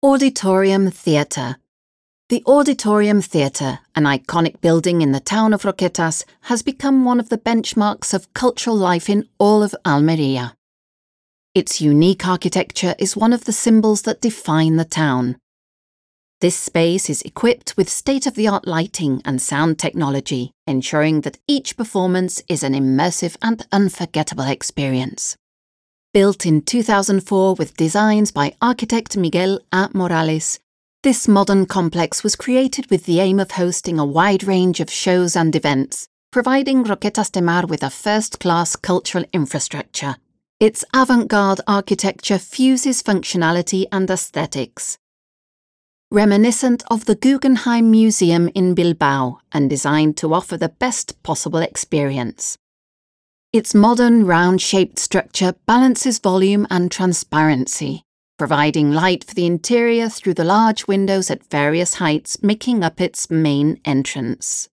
Auditorium Theatre. The Auditorium Theatre, an iconic building in the town of Roquetas, has become one of the benchmarks of cultural life in all of Almería. Its unique architecture is one of the symbols that define the town. This space is equipped with state-of-the-art lighting and sound technology, ensuring that each performance is an immersive and unforgettable experience. Built in 2004 with designs by architect Miguel A. Morales, this modern complex was created with the aim of hosting a wide range of shows and events, providing Roquetas de Mar with a first-class cultural infrastructure. Its avant-garde architecture fuses functionality and aesthetics. Reminiscent of the Guggenheim Museum in Bilbao and designed to offer the best possible experience. Its modern, round-shaped structure balances volume and transparency, providing light for the interior through the large windows at various heights making up its main entrance.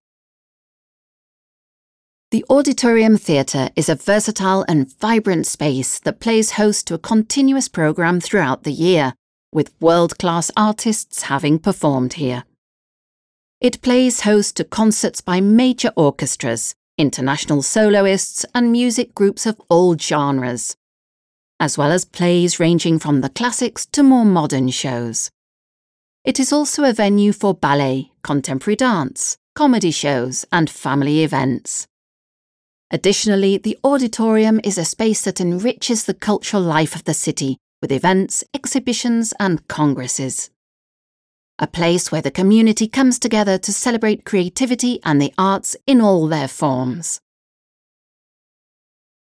The Auditorium Theatre is a versatile and vibrant space that plays host to a continuous programme throughout the year, with world-class artists having performed here. It plays host to concerts by major orchestras, international soloists and music groups of all genres, as well as plays ranging from the classics to more modern shows. It is also a venue for ballet, contemporary dance, comedy shows and family events. Additionally, the auditorium is a space that enriches the cultural life of the city with events, exhibitions and congresses. A place where the community comes together to celebrate creativity and the arts in all their forms.